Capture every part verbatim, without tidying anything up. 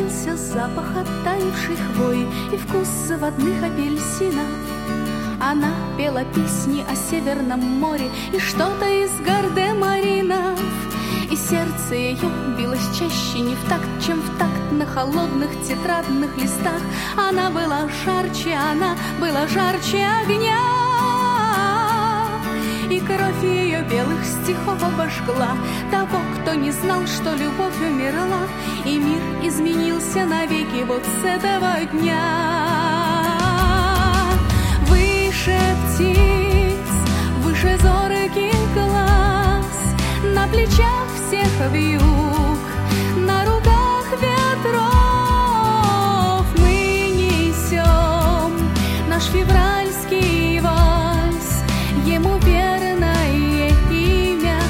Чудился запах оттаившей хвои и вкус заводных апельсинов. Она пела песни о Северном море и что-то из гардемаринов. И сердце ее билось чаще не в такт, чем в такт на холодных тетрадных листах. Она была жарче, она была жарче огня. И кровь ее белых стихов обожгла того, кто не знал, что любовь умерла. И мир изменился навеки вот с этого дня. Выше птиц, выше зорких глаз, на плечах всех вьюг, на руках ветров мы несем наш февральский вальс, ему верное имя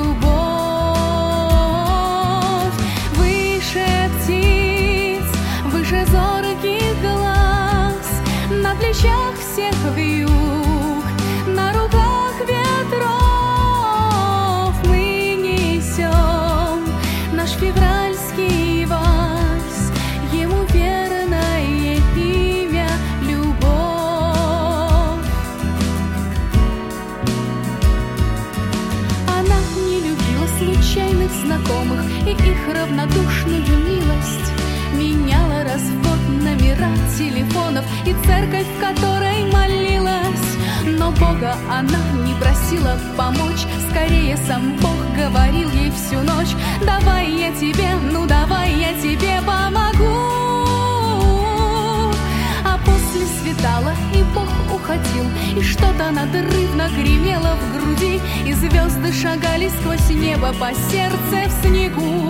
любовь. Выше птиц, выше зорких глаз, на плечах всех вьюг, на руках ветров мы несем наш февральский вальс, ему верное имя любовь. Она не любила случайных знакомых и их равнодушную милость, меняла раз в год номера телефонов и церковь, в которой молилась. Но Бога она не просила помочь, скорее сам Бог говорил ей всю ночь: давай я тебе, ну давай я тебе помогу. А после светало, и Бог уходил, и что-то надрывно гремело в груди, и звезды шагали сквозь небо по сердце в снегу.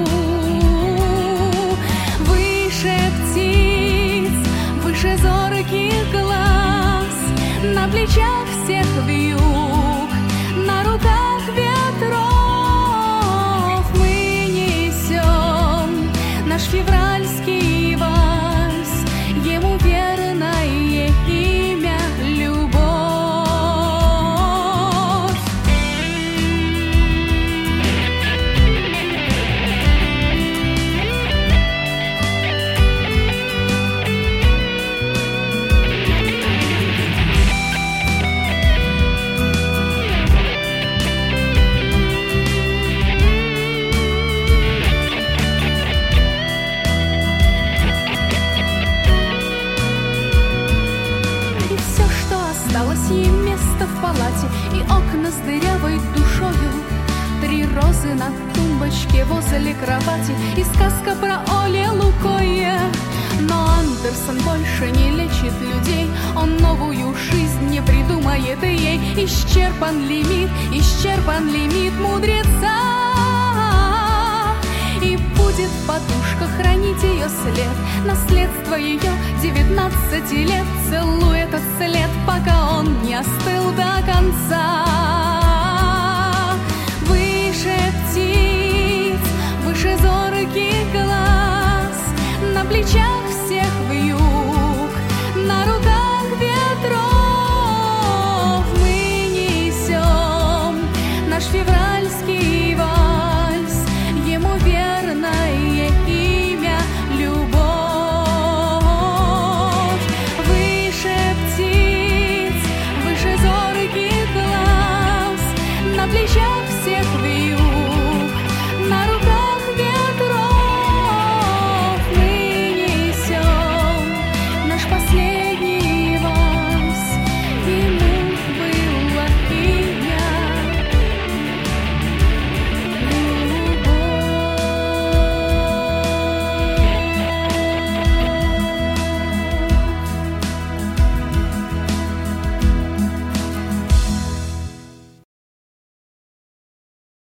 Выше птиц, выше зорких глаз, на плечах всех вьюг, на руках ветров мы несем наш февральский вальс, ему верное имя любовь. Осталось ей место в палате и окна с дырявой душою, три розы на тумбочке возле кровати и сказка про Оле Лукойе. Но Андерсон больше не лечит людей, он новую жизнь не придумает ей. Исчерпан лимит, исчерпан лимит мудреца, и будет подушка хранить ее след, наследство ее девятнадцати лет. Целуй этот след, пока он не остыл до конца.